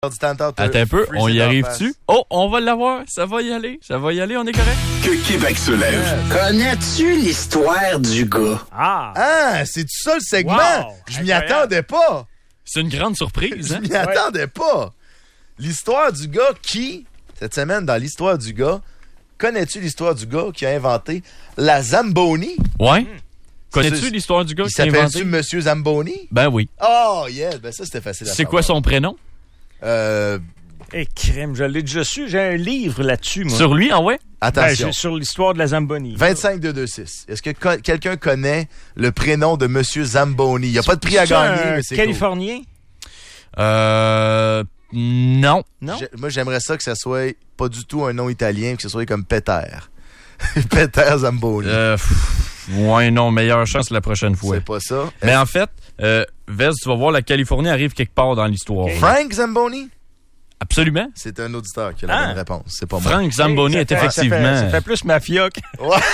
Attends un peu, on y arrive-tu? Oh, on va l'avoir, ça va y aller, on est correct. Que Québec se lève. Connais-tu l'histoire du gars? Ah, c'est tout ça le segment? Wow, je m'y attendais pas. C'est une grande surprise, hein? Je m'y attendais pas. L'histoire du gars qui, cette semaine, dans l'histoire du gars, connais-tu l'histoire du gars qui a inventé la Zamboni? Ouais. Connais-tu l'histoire du gars qui a inventé? Il s'appelle-tu Monsieur Zamboni? Ben oui. Oh, yeah, ben ça, c'était facile à C'est savoir. quoi son prénom? Crème, je l'ai déjà su. J'ai un livre là-dessus, moi. Sur lui, ah ouais? Attention. Sur l'histoire de la Zamboni. 25226. Est-ce que quelqu'un connaît le prénom de Monsieur Zamboni? Il n'y a pas de prix à gagner, mais c'est Californien? Non. Non? Moi, j'aimerais ça que ça soit pas du tout un nom italien, que ce soit comme Peter. Peter Zamboni. Ouais, non, meilleure chance la prochaine fois. C'est pas ça. Mais en fait, Vez, tu vas voir, la Californie arrive quelque part dans l'histoire. Okay. Oui. Frank Zamboni? Absolument. C'est un auditeur qui a la bonne réponse. C'est pas moi. Frank Zamboni est effectivement... Ça fait plus mafia que...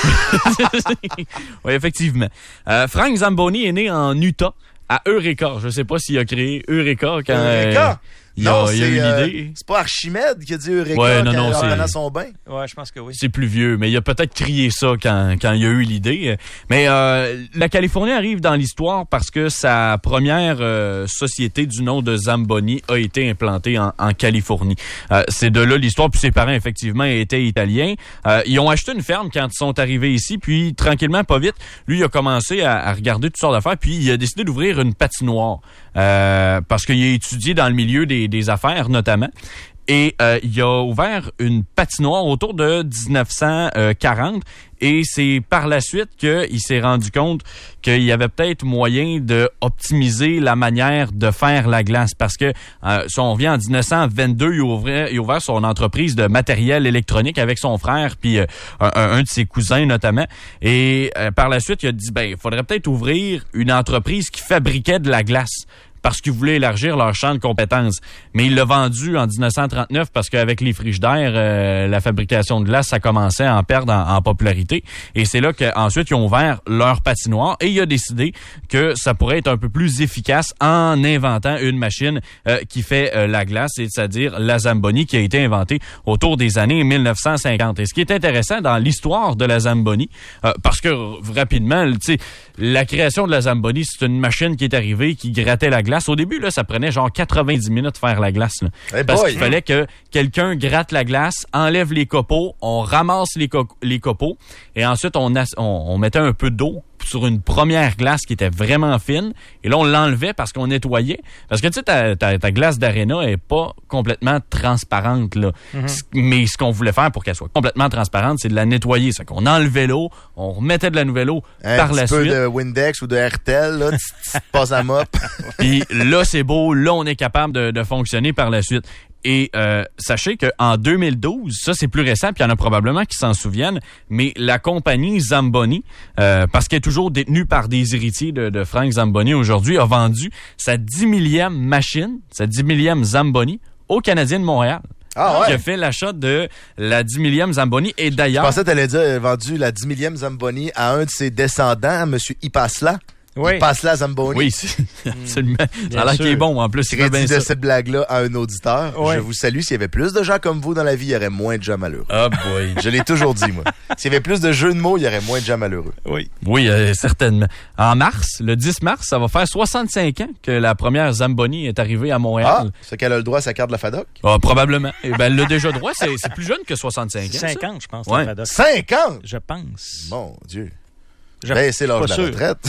Oui, effectivement. Frank Zamboni est né en Utah, à Eureka. Je ne sais pas s'il a créé Eureka quand... Eureka? Il a eu l'idée. C'est pas Archimède qui a dit Eureka quand il prenait son bain? Ouais, je pense que oui. C'est plus vieux, mais il a peut-être crié ça quand il a eu l'idée. Mais la Californie arrive dans l'histoire parce que sa première société du nom de Zamboni a été implantée en Californie. C'est de là l'histoire, puis ses parents, effectivement, étaient italiens. Ils ont acheté une ferme quand ils sont arrivés ici, puis tranquillement, pas vite, lui, il a commencé à regarder toutes sortes d'affaires, puis il a décidé d'ouvrir une patinoire. Parce qu'il a étudié dans le milieu des affaires, notamment. Et il a ouvert une patinoire autour de 1940 et c'est par la suite qu'il s'est rendu compte qu'il y avait peut-être moyen de optimiser la manière de faire la glace parce que si on revient en 1922, il a ouvert son entreprise de matériel électronique avec son frère puis un de ses cousins notamment et par la suite il a dit il faudrait peut-être ouvrir une entreprise qui fabriquait de la glace. Parce qu'ils voulaient élargir leur champ de compétences. Mais il l'a vendu en 1939 parce qu'avec les frigidaires, la fabrication de glace, ça commençait à en perdre en popularité. Et c'est là qu'ensuite, ils ont ouvert leur patinoire et il a décidé que ça pourrait être un peu plus efficace en inventant une machine qui fait la glace, c'est-à-dire la Zamboni qui a été inventée autour des années 1950. Et ce qui est intéressant dans l'histoire de la Zamboni, parce que rapidement, tu sais, la création de la Zamboni, c'est une machine qui est arrivée, qui grattait la glace. Au début, là, ça prenait genre 90 minutes faire la glace. Là, parce qu'il fallait que quelqu'un gratte la glace, enlève les copeaux, on ramasse les copeaux et ensuite on mettait un peu d'eau sur une première glace qui était vraiment fine. Et là, on l'enlevait parce qu'on nettoyait. Parce que, tu sais, ta glace d'Arena est pas complètement transparente, là. Mm-hmm. Mais ce qu'on voulait faire pour qu'elle soit complètement transparente, c'est de la nettoyer. C'est qu'on enlevait l'eau, on remettait de la nouvelle eau par la suite. Un petit peu de Windex ou de Hertel, là, tu passes à mop. Puis là, c'est beau. Là, on est capable de fonctionner par la suite. Et sachez qu'en 2012, ça c'est plus récent, puis il y en a probablement qui s'en souviennent, mais la compagnie Zamboni, parce qu'elle est toujours détenue par des héritiers de Frank Zamboni aujourd'hui, a vendu sa 10 millième machine, sa 10 millième Zamboni, au Canadien de Montréal. Ah ouais? Qui a fait l'achat de la 10 millième Zamboni. Et d'ailleurs... Je pensais que tu allais dire qu'il a vendu la 10 millième Zamboni à un de ses descendants, M. Ipasla. Oui. Il passe là, Zamboni. Oui, absolument. Ça a l'air qu'il est bon, en plus. Crédit de cette blague-là à un auditeur. Ouais. Je vous salue. S'il y avait plus de gens comme vous dans la vie, il y aurait moins de gens malheureux. Ah boy. Je l'ai toujours dit, moi. S'il y avait plus de jeux de mots, il y aurait moins de gens malheureux. Oui. Oui, certainement. En mars, le 10 mars, ça va faire 65 ans que la première Zamboni est arrivée à Montréal. Ah, c'est qu'elle a le droit à sa carte de la FADOC? Ah, probablement. Eh ben, elle l'a déjà droit. C'est plus jeune que 65 ans. 50, je pense. Ouais. La FADOC. 50? Je pense. Mon Dieu. C'est l'âge de la retraite.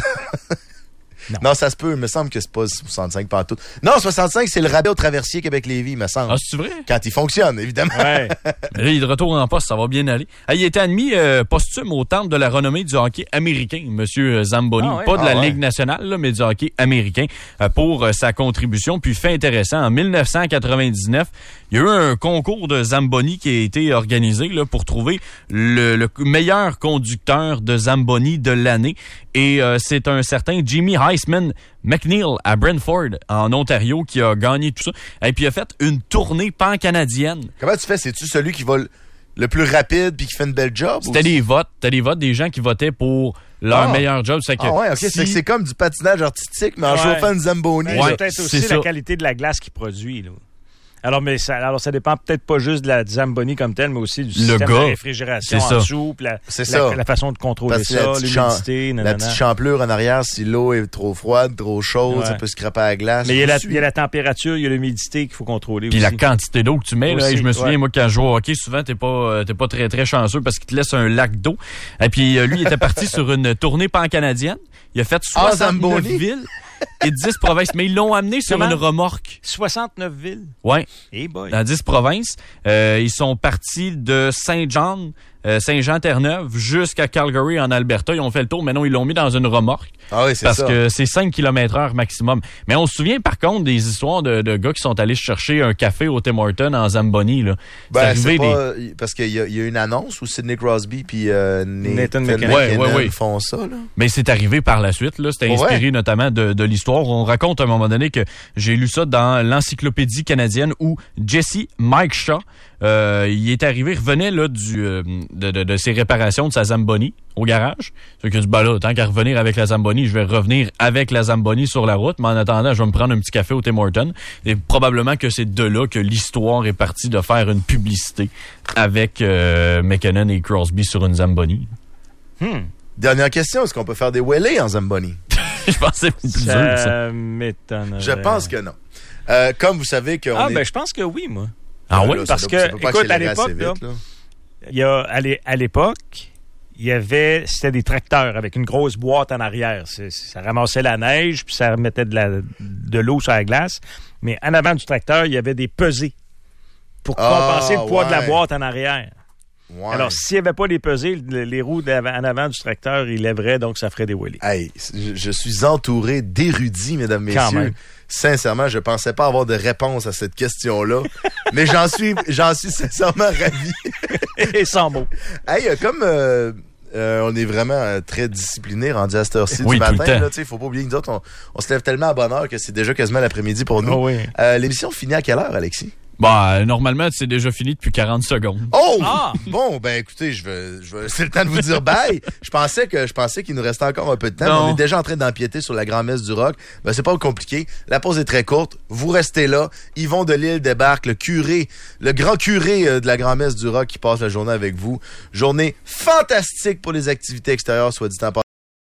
Non, ça se peut. Il me semble que c'est pas 65 partout. Non, 65, c'est le rabais au traversier Québec-Lévis, il me semble. Ah, c'est vrai? Quand il fonctionne, évidemment. Ouais. Là, il est de retour en poste, ça va bien aller. Il a été admis posthume au temple de la renommée du hockey américain, M. Zamboni. Pas de la Ligue nationale, là, mais du hockey américain, pour sa contribution. Puis, fait intéressant, en 1999, il y a eu un concours de Zamboni qui a été organisé là, pour trouver le meilleur conducteur de Zamboni de l'année. Et c'est un certain Jimmy Heisman McNeil à Brantford, en Ontario, qui a gagné tout ça. Et puis, il a fait une tournée pan-canadienne. Comment tu fais? C'est-tu celui qui va le plus rapide puis qui fait une belle job? C'était des votes. C'était des votes des gens qui votaient pour leur meilleur job. C'est que ouais, OK. C'est comme du patinage artistique, mais en chauffant une Zamboni. C'est peut-être aussi la qualité de la glace qu'il produit, là. Alors, ça dépend peut-être pas juste de la Zamboni comme telle, mais aussi du système de réfrigération en dessous, puis la façon de contrôler ça, l'humidité, la petite champlure en arrière, si l'eau est trop froide, trop chaude, ça peut scraper à la glace. Mais il y a la température, il y a l'humidité qu'il faut contrôler puis aussi. Puis la quantité d'eau que tu mets, là, je me souviens, moi, quand je joue au hockey, souvent, t'es pas très, très chanceux parce qu'il te laisse un lac d'eau. Et puis, lui, il était parti sur une tournée pan-canadienne. Il a fait 69 villes et 10 provinces. Mais ils l'ont amené sur une remorque. 69 villes? Oui. Hey boy. Dans 10 provinces. Ils sont partis de Saint-Jean-Terre-Neuve jusqu'à Calgary en Alberta. Ils ont fait le tour. Maintenant, ils l'ont mis dans une remorque. Ah oui, c'est parce ça. Que c'est 5 km/h maximum. Mais on se souvient, par contre, des histoires de gars qui sont allés chercher un café au Tim Hortons en Zamboni. Là. C'est pas... Parce qu'il y a une annonce où Sidney Crosby puis Nathan McKinnon font ça. Là. Mais c'est arrivé par la suite. Là. C'était inspiré notamment de l'histoire. On raconte à un moment donné que j'ai lu ça dans l'encyclopédie canadienne où Mike Shaw, il est arrivé, revenait là, de ses réparations de sa Zamboni au garage. C'est que là, tant qu'à revenir avec la Zamboni, je vais revenir avec la Zamboni sur la route, mais en attendant, je vais me prendre un petit café au Tim Hortons. Et probablement que c'est de là que l'histoire est partie de faire une publicité avec McKinnon et Crosby sur une Zamboni. Dernière question, est-ce qu'on peut faire des wheelies en Zamboni? Je pense que c'est plus dur, ça. Ça m'étonnerait. Je pense que non. Comme vous savez qu'on est... ben je pense que oui, moi. Ah oui? Parce que, écoute, à l'époque, à l'époque, c'était des tracteurs avec une grosse boîte en arrière. Ça ramassait la neige, puis ça remettait de l'eau sur la glace. Mais en avant du tracteur, il y avait des pesées pour compenser le poids de la boîte en arrière. Ouais. Alors, s'il n'y avait pas les pesées, les roues en avant du tracteur, ils lèveraient, donc ça ferait des wheelies. Hey, je suis entouré d'érudits, mesdames, messieurs. Sincèrement, je pensais pas avoir de réponse à cette question-là, mais j'en suis sincèrement ravi. Et sans mots. Hey, comme on est vraiment très disciplinés rendus à cette heure-ci du matin, il faut pas oublier que nous autres, on se lève tellement à bonne heure que c'est déjà quasiment l'après-midi pour nous. Oh oui. L'émission finit à quelle heure, Alexis? Bah, normalement, c'est déjà fini depuis 40 secondes. Oh! Ah! Bon, ben, écoutez, c'est le temps de vous dire bye. Je pensais qu'il nous restait encore un peu de temps. Mais on est déjà en train d'empiéter sur la grand-messe du rock. Ben, c'est pas compliqué. La pause est très courte. Vous restez là. Yvon Delisle débarque, le grand curé de la grand-messe du rock qui passe la journée avec vous. Journée fantastique pour les activités extérieures, soit dit en passant.